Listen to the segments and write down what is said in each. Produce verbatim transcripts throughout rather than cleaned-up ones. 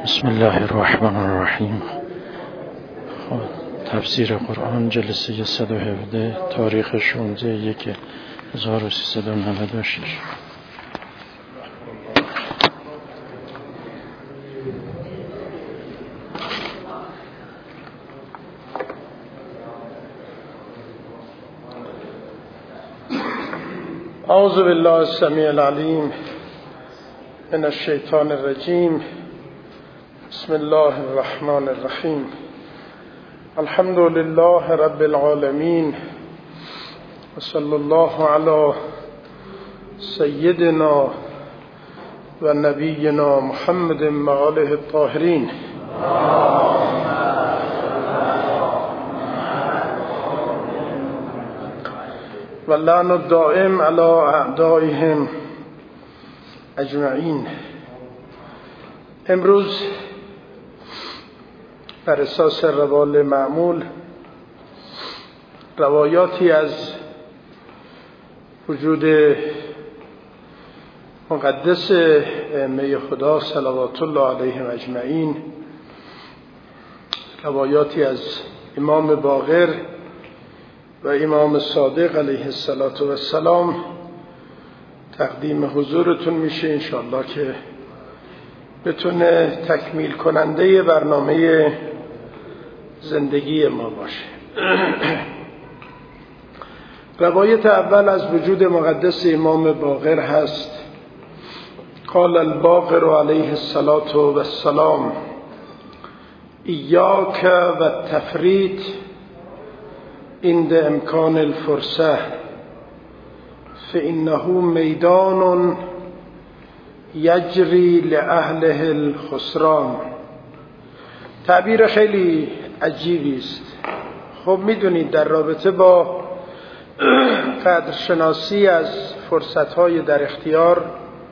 بسم الله الرحمن الرحیم. تفسیر قرآن جلسه صد و هفده، تاریخ شانزده یک هزار و سیصد و نود و شش. اعوذ بالله السمیع العلیم من الشیطان الرجیم. بسم الله الرحمن الرحیم. الحمد لله رب العالمین و صلی الله علی سیدنا و نبینا محمد و آله الطاهرین. و لعن الدائم علی اعدائهم اجمعین. امروز بر اساس روال معمول روایاتی از وجود مقدس ائمه خدا صلوات الله علیهم اجمعین، روایاتی از امام باقر و امام صادق علیه السلام تقدیم حضورتون میشه، انشاءالله که بتونه تکمیل کننده برنامه زندگی ما باشه. روایت اول از وجود مقدس امام باقر هست. قال الباقر علیه السلام: ایاک و التفریط عند امکان الفرصه فانه میدان یجری لأهله الخسران. تعبیر خیلی عجیبی است. خب میدونید در رابطه با قدرشناسی از فرصت‌های در اختیار،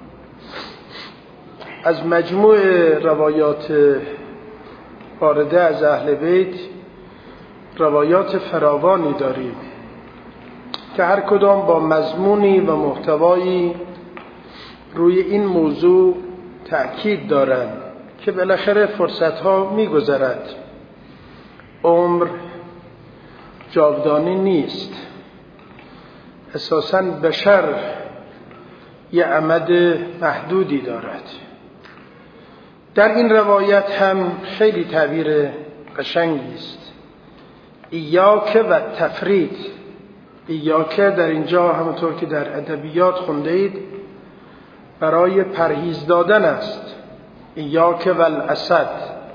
از مجموع روایات وارده از اهل بیت روایات فراوانی داریم که هر کدام با مضمونی و محتوایی روی این موضوع تأکید دارند که بالاخره فرصت‌ها می‌گذرد، عمر جاودانی نیست، اساساً بشر یه امد محدودی دارد. در این روایت هم خیلی تعبیر قشنگی است. ایاک و تفریط. ایاک در اینجا همونطور که در ادبیات خونده اید برای پرهیز دادن است. ایاک و الاسد.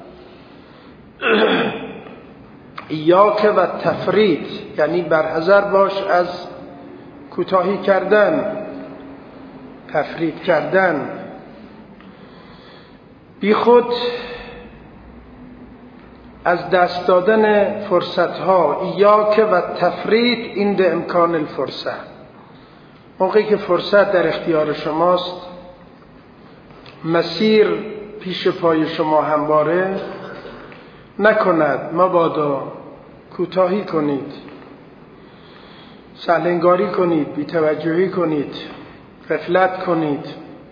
ایاک و تفریط یعنی برحذر باش از کوتاهی کردن، تفریط کردن، بی خود از دست دادن فرصتها. ایاک و تفریط عند امکان الفرصه. موقعی که فرصت در اختیار شماست، مسیر پیش پای شما همواره، نکند مبادا کوتاهی کنید، سهلنگاری کنید، بی‌توجهی کنید، غفلت کنید.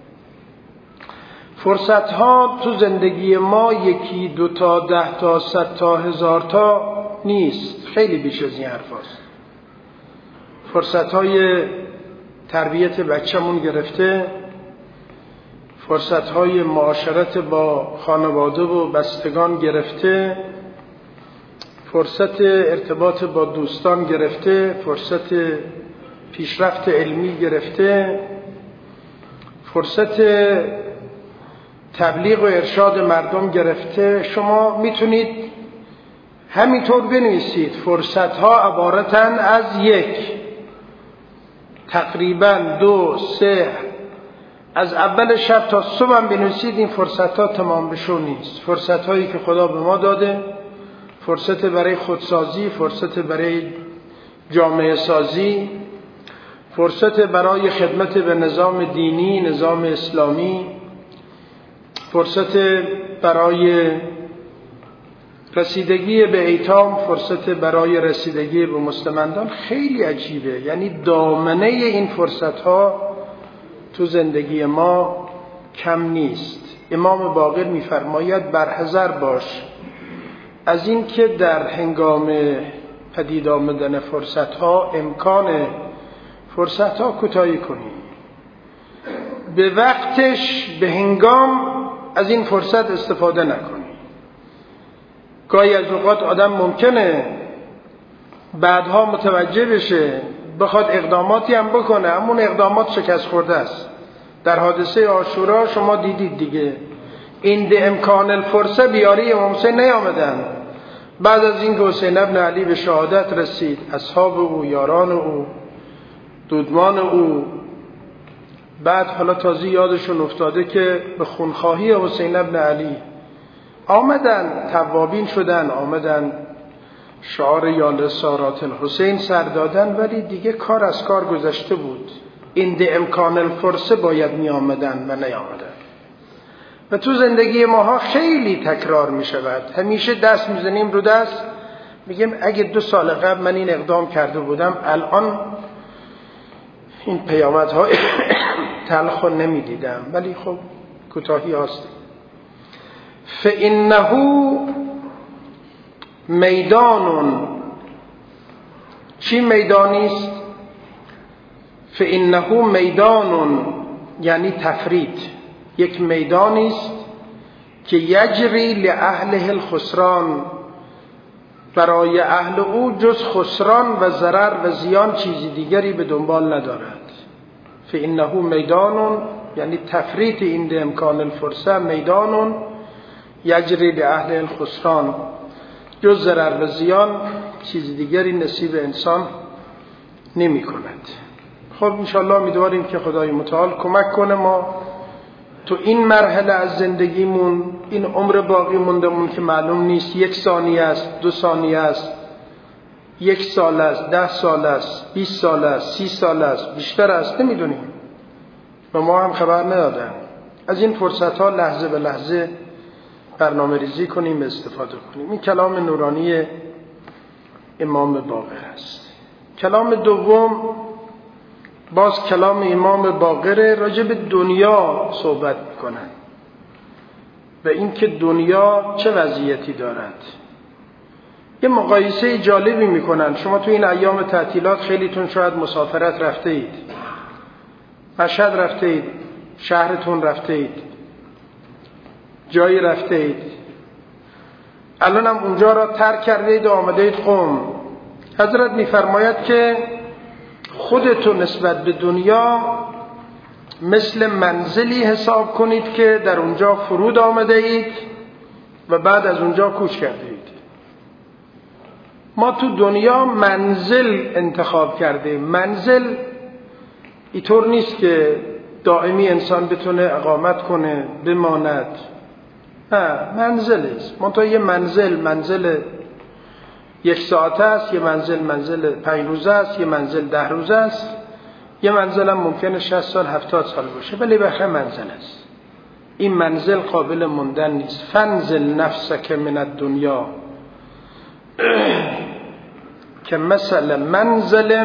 فرصت ها تو زندگی ما یکی دو تا ده تا صد تا هزار تا نیست، خیلی بیش از این حرف هست. فرصت های تربیت بچه‌مون گرفته، فرصت های معاشرت با خانواده و بستگان گرفته، فرصت ارتباط با دوستان گرفته، فرصت پیشرفت علمی گرفته، فرصت تبلیغ و ارشاد مردم گرفته. شما میتونید همینطور بنویسید فرصت ها عبارتن از یک، تقریبا دو، سه، از اول شب تا صبح هم بنویسید، این فرصت ها تمام بشو نیست. فرصت هایی که خدا به ما داده، فرصت برای خودسازی، فرصت برای جامعه سازی، فرصت برای خدمت به نظام دینی، نظام اسلامی، فرصت برای رسیدگی به ایتام، فرصت برای رسیدگی به مستمندان. خیلی عجیبه، یعنی دامنه این فرصت ها تو زندگی ما کم نیست. امام باقر می‌فرماید برحذر باش از این که در هنگام پدید آمدن فرصت‌ها امکان فرصت‌ها کوتاهی کنی، به وقتش به هنگام از این فرصت استفاده نکنی. گاهی از اوقات آدم ممکنه بعدها متوجه بشه بخواد اقداماتی هم بکنه، اما اون اقدامات شکست خورده است. در حادثه عاشورا شما دیدید دیگه، این ده امکان الفرصه بیاری امام حسین نیامدن. بعد از این که حسین ابن علی به شهادت رسید، اصحاب او، یاران او، دودمان او، بعد حالا تازه یادشون افتاده که به خونخواهی حسین ابن علی آمدن، توابین شدن، آمدن شعار یا لسارات الحسین سر دادن، ولی دیگه کار از کار گذشته بود. این ده امکان الفرصه باید می آمدن و نیامدن. و تو زندگی ماها خیلی تکرار می شود. همیشه دست می زنیم رو دست، میگیم اگه دو سال قبل من این اقدام کرده بودم الان این پیامدها تلخ نمی دیدم. ولی خب کوتاهی هست. فإنه میدان، چی میدانی است؟ فإنه میدان یعنی تفرید، یک میدانی است که یجری لأهله الخسران، برای اهل او جز خسران و ضرر و زیان چیزی دیگری به دنبال ندارد. فإنه میدان یعنی تفرید این ده امکان الفرصه، میدان یجری لأهله الخسران، جز ضرر و زیان چیز دیگری نصیب انسان نمی کند. خب انشاءالله امیدواریم که خدای متعال کمک کنه ما تو این مرحله از زندگیمون، این عمر باقی موندمون که معلوم نیست یک ثانیه است، دو ثانیه است، یک سال است، ده سال است، بیست سال است، سی سال است، بیشتر است، نمیدونیم و ما هم خبر ندادن. از این فرصت ها لحظه به لحظه برنامه ریزی کنیم، استفاده کنیم. این کلام نورانی امام باقر است. کلام دوم باز کلام امام باقر، راجع به دنیا صحبت میکنن و اینکه دنیا چه وضعیتی دارد. یه مقایسه جالبی میکنن. شما تو این ایام تعطیلات خیلیتون شاید مسافرت رفته اید، مشهد رفته اید، شهرتون رفته اید، جایی رفته اید، الان هم اونجا را ترک کرده اید و آمده اید قم. حضرت میفرماید که خودتون نسبت به دنیا مثل منزلی حساب کنید که در اونجا فرود آمده اید و بعد از اونجا کوچ کرده اید. ما تو دنیا منزل انتخاب کرده. منزل اینطور نیست که دائمی انسان بتونه اقامت کنه بماند، نه، منزل است. منتها یه منزل منزل یک ساعته است، یه منزل منزل پنج روزه است، یه منزل ده روزه است، یه منزل هم ممکنه شصت سال هفتاد سال باشه، ولی بخیر منزل است. این منزل قابل موندن نیست. فنزل نفسک من الدنیا که مثل منزل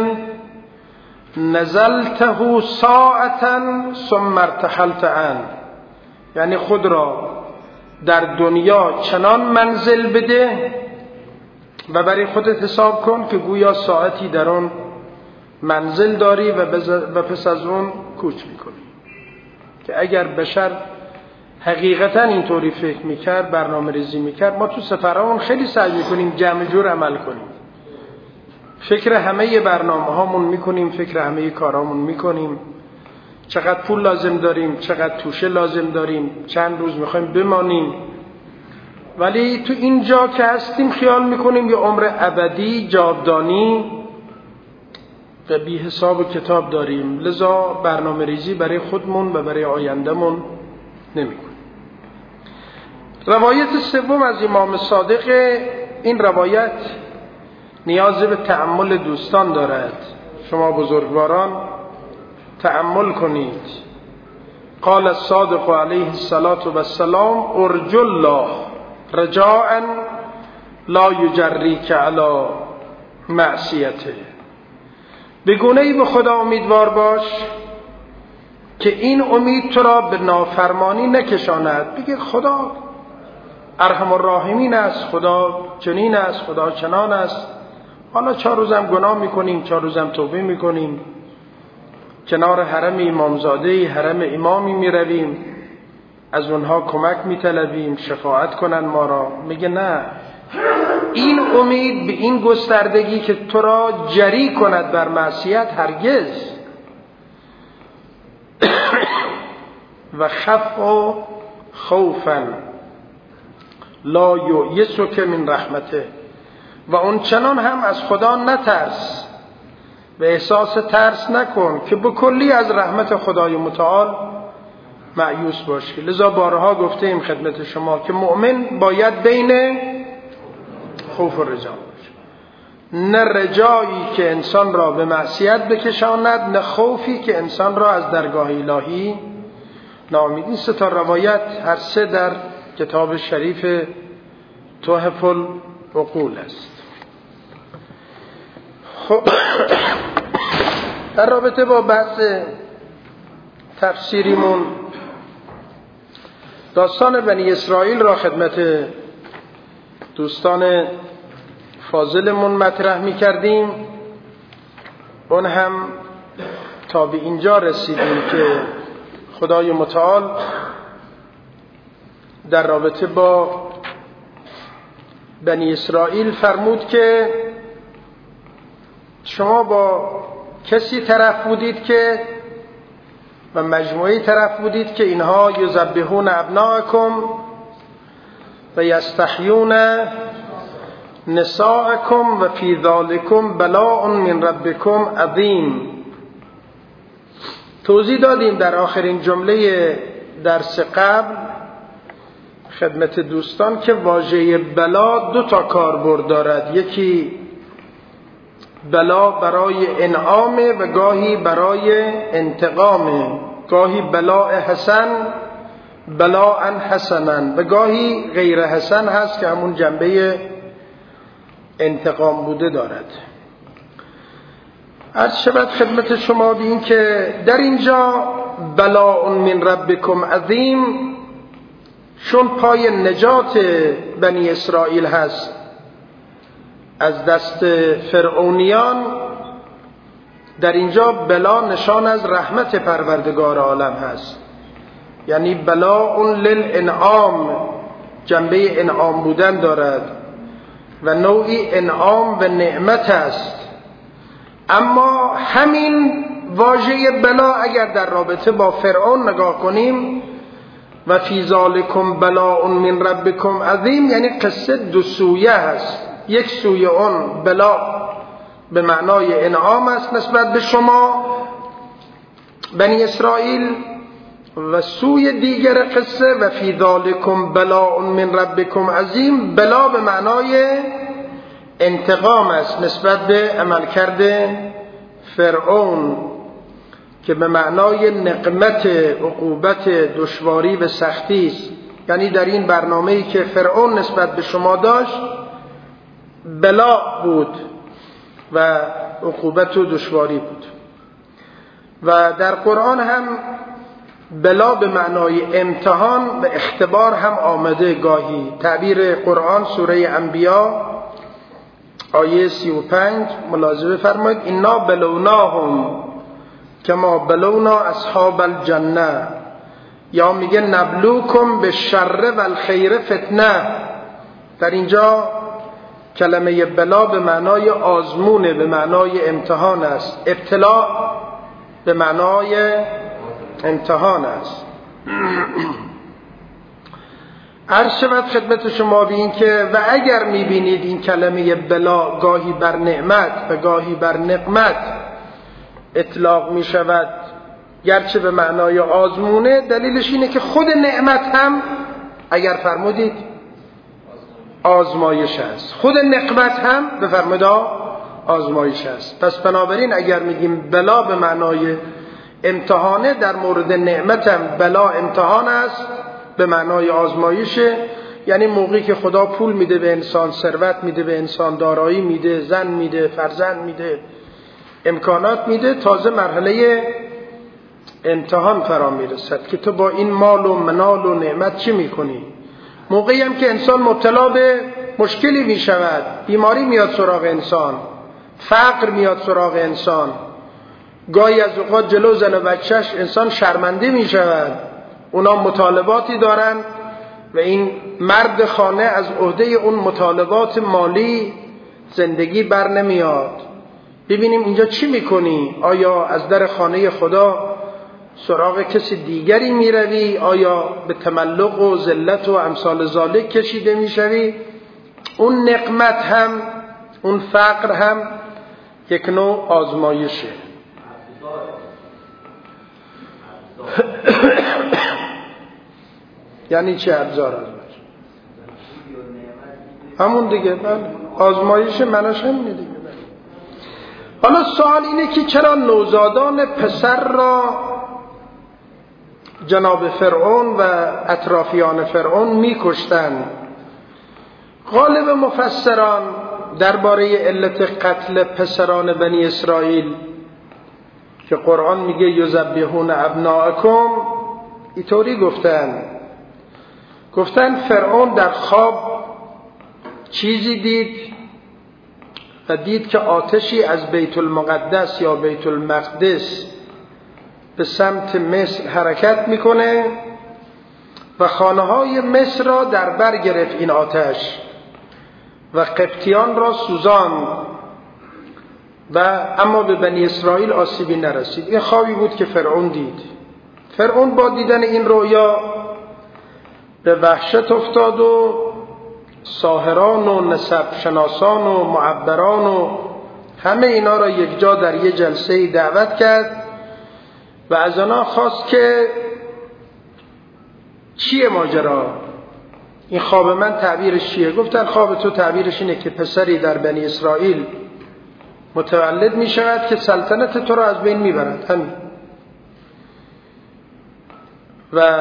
نزلته ساعتا ثم ارتحلت عنه، یعنی خود را در دنیا چنان منزل بده و برای خودت حساب کن که گویا ساعتی در آن منزل داری و, و پس از اون کوچ میکنی. که اگر بشر حقیقتا اینطوری فکر میکرد، برنامه ریزی میکرد، ما تو سفرهامون خیلی سعی میکنیم جمع جور عمل کنیم، فکر همه برنامه هامون میکنیم، فکر همه کارامون میکنیم، چقدر پول لازم داریم، چقدر توشه لازم داریم، چند روز میخوایم بمانیم. ولی تو اینجا که هستیم خیال میکنیم یه عمر ابدی جاودانی و بی حساب و کتاب داریم، لذا برنامه ریزی برای خودمون و برای آیندهمون نمیکنیم. روایت سوم از امام صادق، این روایت نیاز به تأمل دوستان دارد. شما بزرگواران تأمل کنید. قال الصادق علیه السلام ارجو الله رجاء لا یجریک علی معصیته. به گونه‌ای به خدا امیدوار باش که این امید تو را به نافرمانی نکشاند. بگه خدا ارحم الراحمین است، خدا چنین است، خدا چنان است. حالا چهار روزم گناه میکنیم، چهار روزم توبه میکنیم، کنار حرم امامزاده حرم امامی میرویم، از اونها کمک میطلبیم شفاعت کنن ما را. میگه نه، این امید به این گستردگی که تو را جری کند بر معصیت هرگز. و خف و خوفا لا یؤیسک من رحمته، و اون چنان هم از خدا نترس و احساس ترس نکن که به کلی از رحمت خدای متعال مایوس باشی. لذا بارها گفته ایم خدمت شما که مؤمن باید بین خوف و رجا باشه، نه رجایی که انسان را به معصیت بکشاند، نه خوفی که انسان را از درگاه الهی ناامید. این سه تا روایت هر سه در کتاب شریف تحف العقول است. خب در رابطه با بحث تفسیریمون داستان بنی اسرائیل را خدمت دوستان فاضلمون مطرح می کردیم. اون هم تا به اینجا رسیدیم که خدای متعال در رابطه با بنی اسرائیل فرمود که شما با کسی طرف بودید که و مجموعی طرف بودید که اینها یذبحون ابناءکم و یستحیون نساءکم و فی ذالکم بلاء من ربکم عظیم. توضیح دادیم در آخرین جمله درس قبل خدمت دوستان که واژه بلا دو تا کاربرد دارد. یکی بلا برای انعام و گاهی برای انتقام، گاهی بلاء حسن بلاء حسنا و گاهی غیر حسن هست که همون جنبه انتقام بوده دارد. عرض شود خدمت شما بین که در اینجا بلاء من ربکم عظیم چون پای نجات بنی اسرائیل هست از دست فرعونیان، در اینجا بلا نشان از رحمت پروردگار عالم هست. یعنی بلاء للانعام، جنبه انعام بودن دارد و نوعی انعام و نعمت است. اما همین واژه بلا اگر در رابطه با فرعون نگاه کنیم و فی ذالکم بلاء من ربکم عظیم، یعنی قصه دو سویه هست. یک سویه اون بلا به معنای انعام است نسبت به شما بنی اسرائیل، و سوی دیگر قصه و فی ذالکم بلاء من ربکم عظیم بلا به معنای انتقام است نسبت به عملکرد فرعون که به معنای نقمت، عقوبت، دشواری و سختی است. یعنی در این برنامه‌ای که فرعون نسبت به شما داشت بلا بود و عقوبت و دشواری بود. و در قرآن هم بلا به معنای امتحان و اختبار هم آمده. گاهی تعبیر قرآن سوره انبیا آیه سی و پنج ملاحظه فرمایید انا بلوناهم کما بلونا اصحاب الجنه، یا میگه نبلوکم بالشر والخیر فتنه. در اینجا کلمه بلا به معنای آزمونه، به معنای امتحان است. ابتلا به معنای امتحان است. عرض شود خدمت شما به این که و اگر میبینید این کلمه بلا گاهی بر نعمت و گاهی بر نقمت اطلاق میشود گرچه به معنای آزمونه، دلیلش اینه که خود نعمت هم اگر فرمودید آزمایش است، خود نقمت هم به فرمودا آزمایش است. پس بنابراین اگر میگیم بلا به معنای امتحانه، در مورد نعمت هم بلا امتحان است به معنای آزمایشه. یعنی موقعی که خدا پول میده به انسان، ثروت میده به انسان، دارایی میده، زن میده، فرزند میده، امکانات میده، تازه مرحله امتحان فرا میرسد که تو با این مال و منال و نعمت چی میکنی. موقعی هم که انسان مبتلا به مشکلی میشود، بیماری میاد سراغ انسان، فقر میاد سراغ انسان، گاهی از اوقات جلو زن و بچهش انسان شرمنده میشود، اونا مطالباتی دارن و این مرد خانه از عهده اون مطالبات مالی زندگی بر نمیاد. ببینیم اینجا چی میکنی؟ آیا از در خانه خدا سراغ کسی دیگری میروی؟ آیا به تملق و ذلت و امثال ذالک کشیده میشوی؟ اون نقمت هم، اون فقر هم یک نوع آزمایشه. یعنی چه ابزار آزمایش؟ همون دیگه، بله، آزمایش مناش همینه دیگه. حالا سوال اینه که چرا نوزادان پسر را جناب فرعون و اطرافیان فرعون میکشتن؟ غالب مفسران درباره علت قتل پسران بنی اسرائیل که قرآن میگه یذبحون ابناءکم، اینطوری گفتن گفتن فرعون در خواب چیزی دید و دید که آتشی از بیت المقدس یا بیت المقدس به سمت مصر حرکت میکنه و خانه های مصر را در بر گرفت این آتش و قبطیان را سوزان و اما به بنی اسرائیل آسیبی نرسید. این خوابی بود که فرعون دید. فرعون با دیدن این رویا به وحشت افتاد و ساحران و نسب شناسان و معبران و همه اینا را یک جا در یه جلسه دعوت کرد و از آنها خواست که چیه ماجرا؟ این خواب من تعبیرش چیه؟ گفتن خواب تو تعبیرش اینه که پسری در بنی اسرائیل متولد می شود که سلطنت تو را از بین می برد، همین، و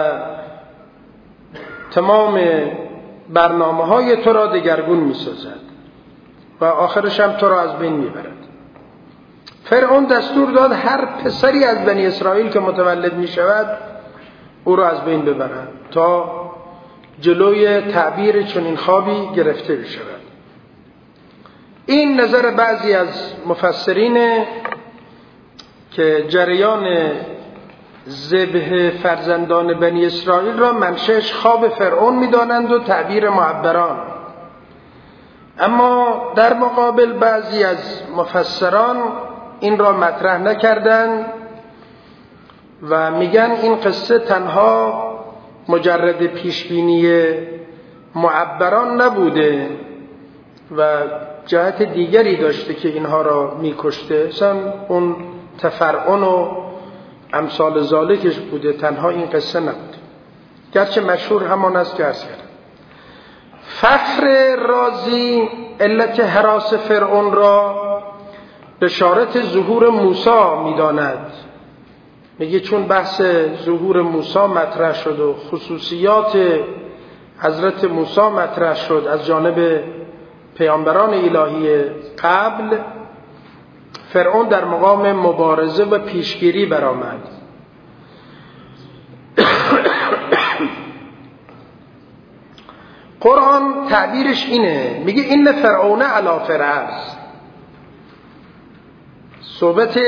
تمام برنامه های تو را دگرگون می سازد و آخرش هم تو را از بین می برد. فرعون دستور داد هر پسری از بنی اسرائیل که متولد می شود او را از بین ببرند تا جلوی تعبیر چنین خوابی گرفته بشود. این نظر بعضی از مفسرین که جریان ذبح فرزندان بنی اسرائیل را منشأش خواب فرعون می‌دانند و تعبیر معبران. اما در مقابل بعضی از مفسران این را مطرح نکردند و میگن این قصه تنها مجرد پیشبینی معبران نبوده و جهت دیگری داشته که اینها را میکشته، مثلا اون تفرعن و امثال ذالکش بوده، تنها این قصه نبوده، گرچه مشهور همان است که عرض کردم. فخر رازی علت هراس فرعون را بشارت ظهور موسی میداند. میگه چون بحث ظهور موسی مطرح شد و خصوصیات حضرت موسی مطرح شد از جانب پیامبران الهی قبل، فرعون در مقام مبارزه و پیشگیری برآمد. قرآن تعبیرش اینه، میگه این فرعون علی فرعون. صحبت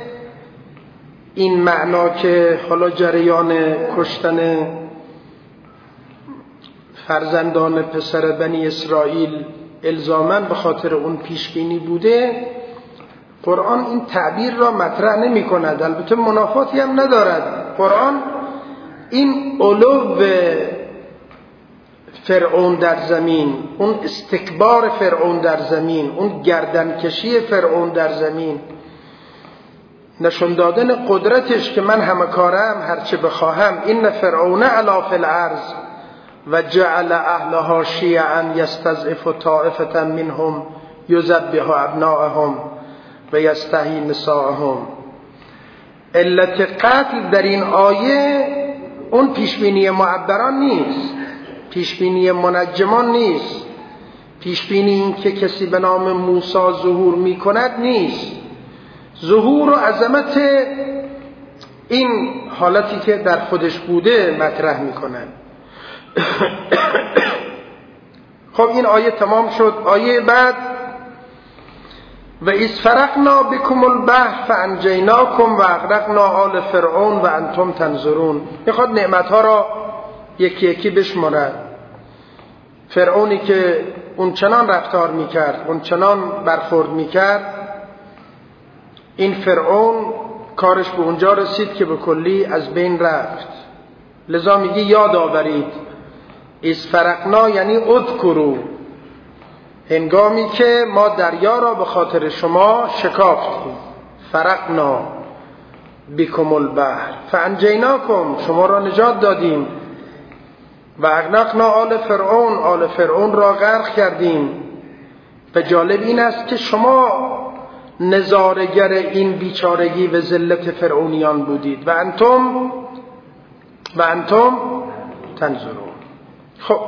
این معنا که حالا جریان کشتن فرزندان پسر بنی اسرائیل الزاماً به خاطر اون پیشبینی بوده، قرآن این تعبیر را مطرح نمی کند. البته منافاتی هم ندارد. قرآن این علو فرعون در زمین، اون استکبار فرعون در زمین، اون گردنکشی فرعون در زمین، نشون دادن قدرتش که من همه کارم، هرچه بخواهم، این فرعون علا فی الارض و جعل اهلها شیعا یستضعف طائفة منهم یذبح ابناءهم و یستحیی نساءهم. علت قتل در این آیه اون پیشبینی معبران نیست، پیشبینی منجمان نیست، پیشبینی این که کسی به نام موسی ظهور می کند نیست. ظهور و عظمت این حالتی که در خودش بوده مطرح میکنن. خب این آیه تمام شد. آیه بعد و اذ فرقنا بكم البحر فانجیناکم و اغرقنا آل فرعون و انتم تنظرون. میخواد نعمتها را یکی یکی بشمارد. فرعونی که اون چنان رفتار میکرد، اون چنان برخورد میکرد، این فرعون کارش به اونجا رسید که به کلی از بین رفت. لذا میگه یاد آورید، اذ فرقنا یعنی اذکروا، هنگامی که ما دریا را به خاطر شما شکافتیم. فرقنا بكم البحر فانجیناکم، شما را نجات دادیم. و اغرقنا آل فرعون، آل فرعون را غرق کردیم. و جالب این است که شما نظاره‌گر این بیچارگی و ذلت فرعونیان بودید. و انتم و انتم تنظرون. خب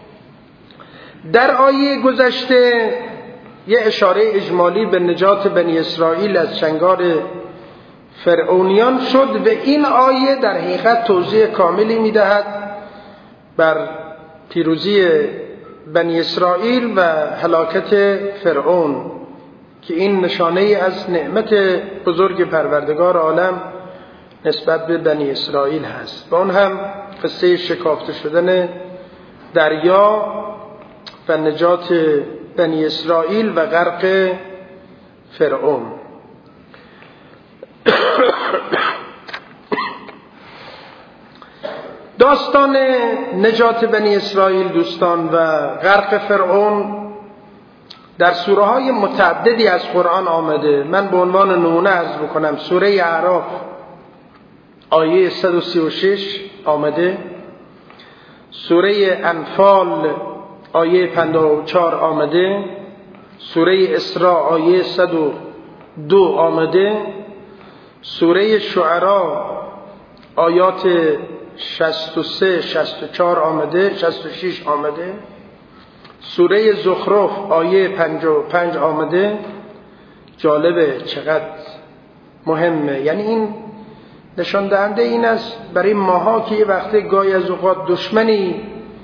در آیه گذشته یه اشاره اجمالی به نجات بنی اسرائیل از چنگار فرعونیان شد و این آیه در حقیقت توضیح کاملی میدهد بر پیروزی بنی اسرائیل و هلاکت فرعون که این نشانه ای از نعمت بزرگ پروردگار عالم نسبت به بنی اسرائیل هست. و اون هم قصه شکافته شدن دریا و نجات بنی اسرائیل و غرق فرعون. داستان نجات بنی اسرائیل دوستان و غرق فرعون در سوره های متعددی از قرآن آمده. من به عنوان نمونه عرض بکنم. سوره اعراف آیه صد و سی و شش آمده، سوره انفال آیه پنجاه و چهار آمده، سوره اسراء آیه صد و دو آمده، سوره شعراء آیات شصت و سه شصت و چهار آمده، شصت و شش آمده، سوره زخرف آیه پنجاه و پنج آمده. جالبه چقدر مهمه. یعنی این نشان دهنده این است برای ماها که یه وقته گاهی از اوقات دشمنی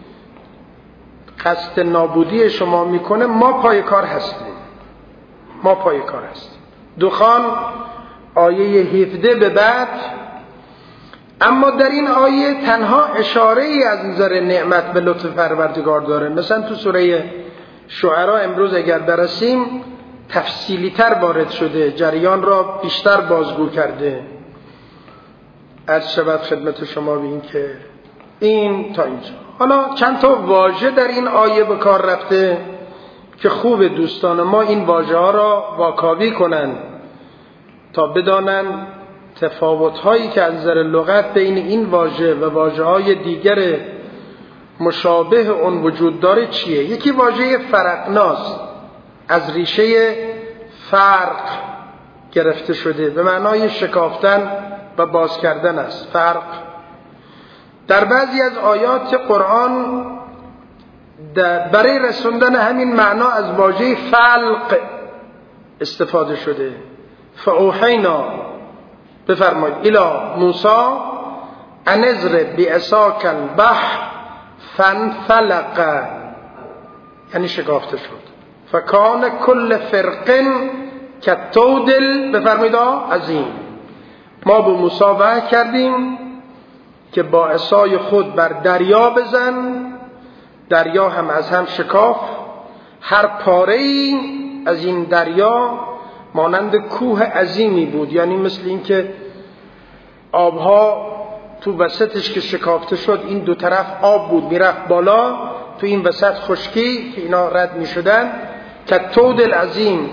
قصد نابودی شما میکنه، ما پای کار هستیم، ما پای کار هستیم. دخان آیه هفده به بعد. اما در این آیه تنها اشاره ای از نظر نعمت به لطف پروردگار داره. مثلا تو سوره شعراء امروز اگر برسیم تفصیلی تر وارد شده، جریان را بیشتر بازگو کرده. عرض شود خدمت شما به این که این تا اینجا. حالا چند تا واژه در این آیه به کار رفته که خوب دوستان ما این واژه ها را واکاوی کنن تا بدانن تفاوت هایی که از نظر لغت بین این واژه و واژه های دیگر مشابه اون وجود داره چیه. یکی واژه فرقناست، از ریشه فرق گرفته شده، به معنای شکافتن و باز کردن است. فرق در بعضی از آیات قرآن برای رسوندن همین معنا از واژه فلق استفاده شده. فاوحینا، بفرمایید، الی موسی ان اضرب بعصاک البحر فانفلق، یعنی شکافته شد. فکان کل فرق کالطود، بفرمایید عظیم. ما به موسی وحی کردیم که با عصای خود بر دریا بزن، دریا هم از هم شکاف. هر پاره‌ای از این دریا مانند کوه عظیمی بود، یعنی مثل این که آبها تو وسطش که شکافته شد این دو طرف آب بود میرفت بالا، تو این وسط خشکی که اینا رد می شدن. کالطود العظیم،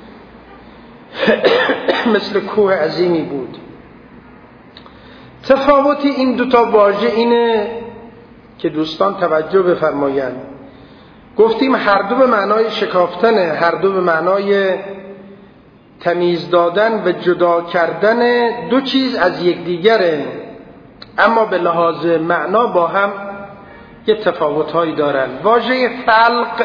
مثل کوه عظیمی بود. تفاوت این دوتا واژه اینه که دوستان توجه بفرمایند. گفتیم هر دو به معنای شکافتنه، هر دو به معنای تمیز دادن و جدا کردن دو چیز از یکدیگره، اما به لحاظ معنا با هم یه تفاوت‌هایی دارن. واژه فلق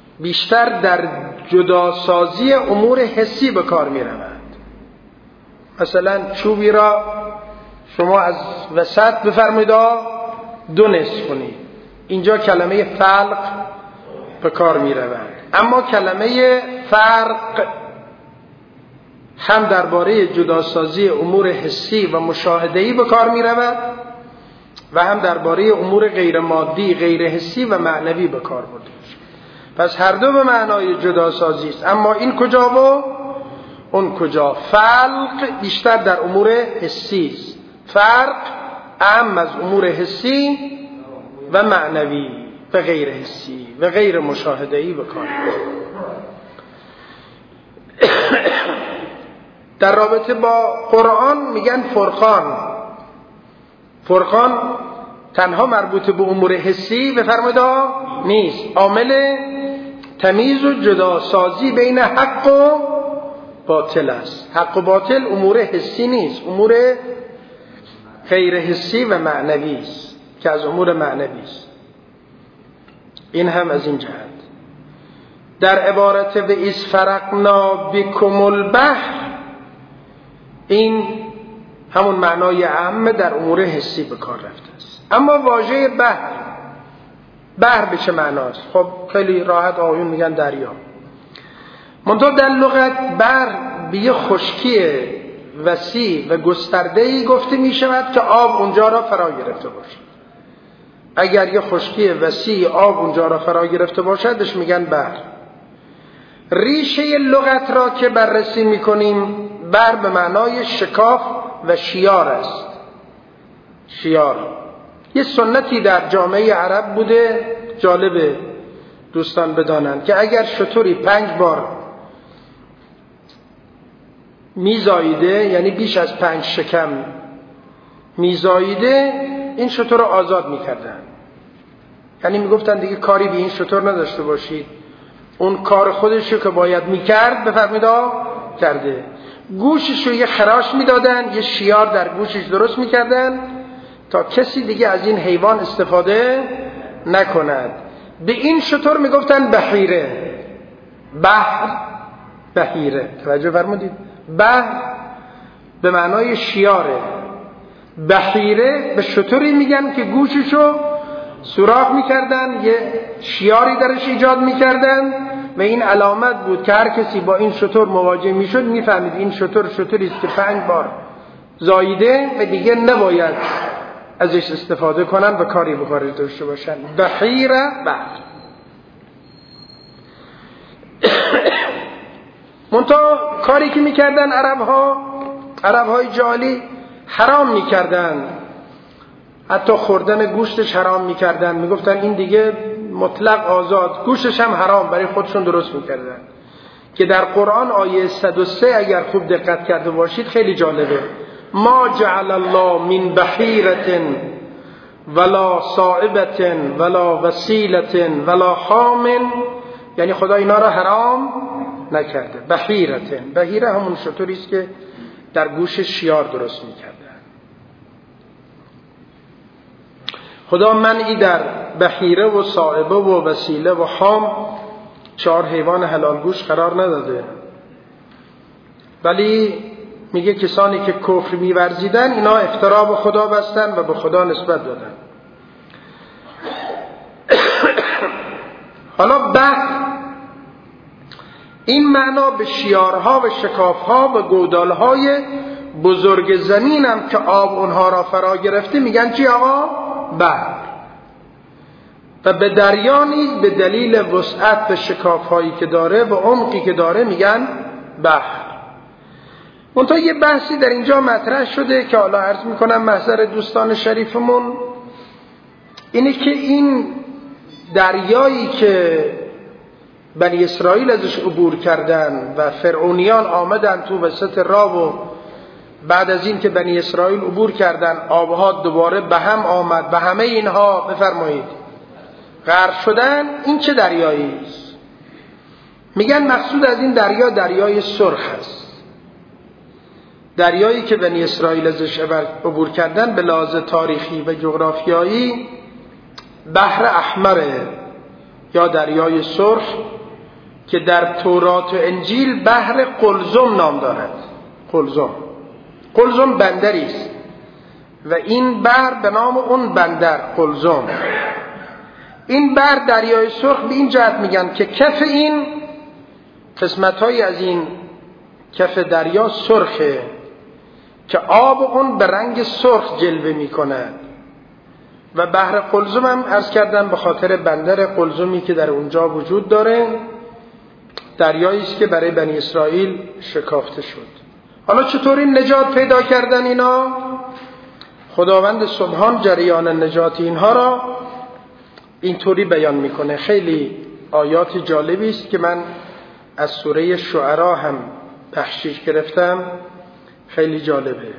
بیشتر در جداسازی امور حسی به کار می‌رود. مثلا چوبی را شما از وسط بفرمایید دو نصف کنید، اینجا کلمه فلق به کار می رود. اما کلمه فرق هم درباره جداسازی امور حسی و مشاهده‌ای به کار می رود و هم درباره امور غیر مادی، غیر حسی و معنوی به کار برده. پس هر دو به معنای جداسازی است، اما این کجا و اون کجا. فلق بیشتر در امور حسی است، فرق اهم از امور حسی و معنوی و غیر حسی و غیر مشاهده‌ای به کار. در رابطه با قرآن میگن فرقان. فرقان تنها مربوط به امور حسی بفرمایید نیست، عامل تمیز و جداسازی بین حق و باطل است. حق و باطل امور حسی نیست، امور غیر حسی و معنوی است که از امور معنوی است. این هم از این جهت. در عبارت و اذ فرقنا بکم البحر، این همون معنای عام در امور حسی به کار رفته است. اما واژه بحر، بحر به چه معناست؟ خب خیلی راحت آقایون میگن دریا. منتها در لغت بحر به یه خشکی وسیع و گسترده‌ای گفته می شود که آب اونجا را فرا گرفته باشد. اگر یه خشکی وسیع آب اونجا را فرا گرفته باشد بهش میگن بحر. ریشه لغت را که بررسی میکنیم، بحر به معنای شکاف و شیار است. شیار یه سنتی در جامعه عرب بوده، جالبه دوستان بدانند که اگر شتری پنج بار میزاییده، یعنی بیش از پنج شکم میزاییده، این شتر رو آزاد میکردن. یعنی میگفتن دیگه کاری به این شتر نداشته باشید، اون کار خودشو که باید میکرد بفرمایید کرده. گوششو یه خراش میدادن، یه شیار در گوشش درست میکردن تا کسی دیگه از این حیوان استفاده نکند. به این شتر میگفتن بحیره. بحر بحیره، توجه فرمودید؟ بحر به معنای شیاره، بحیره به شتری میگن که گوششو سوراخ میکردن، یه شیاری درش ایجاد میکردن و این علامت بود که هر کسی با این شتر مواجه میشد میفهمید این شتر شتری است که پنج بار زاییده و دیگه نباید ازش استفاده کنن و کاری به کار داشته باشن. بحیره بحر. منتها کاری که میکردن عرب ها، عرب های جاهلی حرام میکردن، حتی خوردن گوشتش حرام میکردن، میگفتن این دیگه مطلق آزاد، گوشتش هم حرام برای خودشون درست میکردن. که در قرآن آیه صد و سه اگر خوب دقت کرده باشید خیلی جالبه. ما جعل الله من بحیرة ولا صائبة ولا وسیلة ولا حام، یعنی خدا اینا را حرام نکرده. بحیرة، بحیره همون شتری است که در گوش شیار درست میکرده. خدا منعی در بحیره و صائبه و وسیله و حام، چهار حیوان حلال گوش قرار نداده، ولی میگه کسانی که کفر می‌ورزیدن اینا افترا به خدا بستن و به خدا نسبت دادن. حالا بحر این معنا به شیارها و شکافها و گودالهای بزرگ زمین هم که آب اونها را فرا گرفته میگن چی آقا؟ بحر. و به دریا نیز به دلیل وسعت و شکافهایی که داره و عمقی که داره میگن بحر. منتها یه بحثی در اینجا مطرح شده که حالا عرض میکنم محضر دوستان شریفمون، اینه که این دریایی که بنی اسرائیل ازش عبور کردن و فرعونیان آمدن تو وسط راه و بعد از این که بنی اسرائیل عبور کردن آبها دوباره به هم آمد، به همه اینها بفرمایید غرق شدن، این چه دریایی است؟ میگن مقصود از این دریا دریای سرخ است. دریایی که بنی اسرائیل ازش عبور کردن به لحاظ تاریخی و جغرافیایی بحر احمره یا دریای سرخ که در تورات و انجیل بحر قلزم نام دارد. قلزم قلزم بندری است و این بحر به نام اون بندر قلزم. این بحر دریای سرخ به این جهت میگن که کف این قسمت‌های از این کف دریا سرخه که آب اون به رنگ سرخ جلوه میکند و بحر قلزم هم عرض کردم به خاطر بندر قلزمی که در اونجا وجود داره، دریایی است که برای بنی اسرائیل شکافته شد. حالا چطور این نجات پیدا کردن اینا؟ خداوند سبحان جریان نجات اینها را اینطوری بیان میکنه. خیلی آیات جالبی است که من از سوره شعرا هم بخشش گرفتم، خیلی جالبه.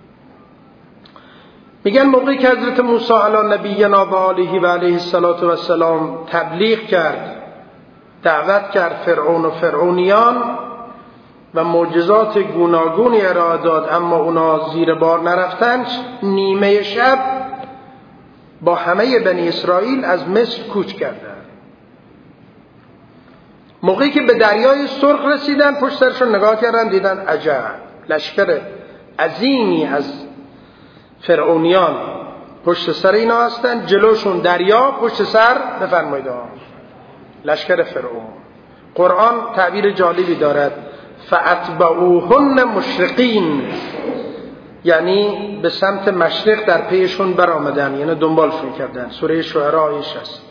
میگن موقعی که حضرت موسی علی نبینا و آله و علیه السلام تبلیغ کرد، دعوت کرد فرعون و فرعونیان و معجزات گوناگونی ارائه داد، اما اونا زیر بار نرفتن، نیمه شب با همه بنی اسرائیل از مصر کوچ کردند. موقعی که به دریای سرخ رسیدن، پشت سرشون نگاه کردن، دیدن عجب، لشکر عظیمی از فرعونیان پشت سر اینا هستن، جلوشون دریا، پشت سر بفرمایید لشکر فرعون. قرآن تعبیر جالبی دارد، فاتبعوهن مشرقین، یعنی به سمت مشرق در پیشون برآمدن، یعنی دنبالشون کردن. سوره شعرا آیش است.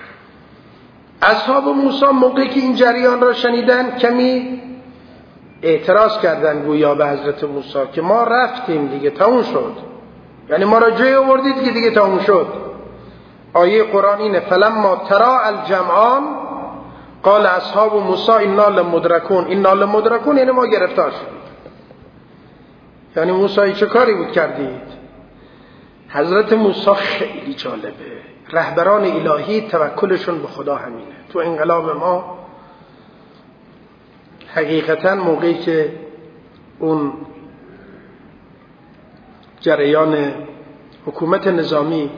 اصحاب موسی موقعی که این جریان را شنیدن کمی اعتراض کردن گویا به حضرت موسی که ما رفتیم دیگه، تموم شد، یعنی ما را جای آوردید که دیگه تموم شد. آیه قرآن اینه فلما ترا الجمعان قال اصحاب موسی انا لمدرکون. انا لمدرکون یعنی ما گرفتار شدیم. یعنی موسی چه کاری بود کردید؟ حضرت موسی خیلی جالبه، رهبران الهی توکلشون به خدا همینه. تو انقلاب ما حقیقتا موقعی که اون جریان حکومت نظامی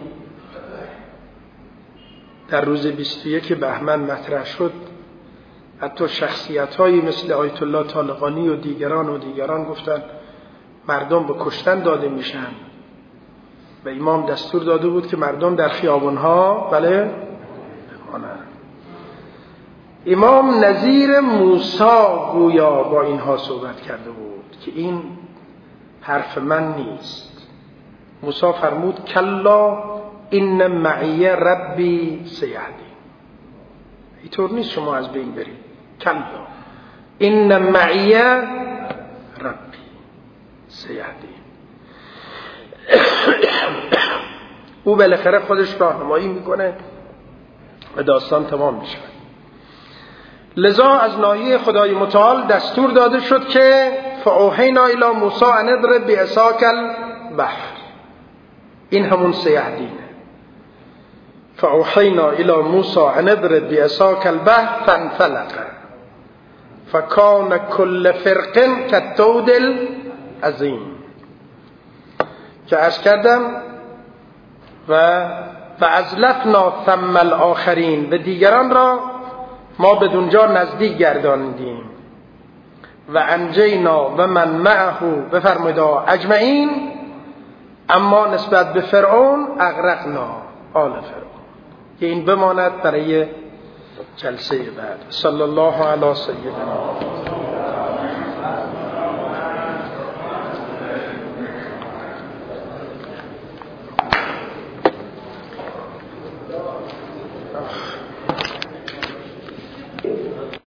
در روز بیست و یک بهمن مطرح شد، حتی شخصیت‌هایی مثل آیت الله طالقانی و دیگران و دیگران گفتن مردم به کشتن داده میشن و امام دستور داده بود که مردم در خیابان‌ها بله بمانند. امام نظیر موسی گویا با اینها صحبت کرده بود که این حرف من نیست. موسی فرمود کلا این معی ربی سیهدی. اینطور نیست شما از بین برید. کلا این معی ربی سیهدی. او بالاخره خودش راهنمایی میکنه و داستان تمام میشه. لذا از ناحیه خدای متعال دستور داده شد که فاوحینا الی موسی ان اضرب بعصاک البحر. این همون سیهدینه. فاوحینا الی موسی ان اضرب بعصاک البحر فانفلق فکان کل فرق کالطود العظیم. که عرض کردم و فازلفنا ثم الاخرین، و دیگران را ما به اونجا نزدیک گرداندیم. و انجینا و من معه بفرمایید اجمعین، اما نسبت به فرعون اغرقنا آل فرعون. که این بماند برای جلسه بعد. صلی الله علی سیدنا. Oh.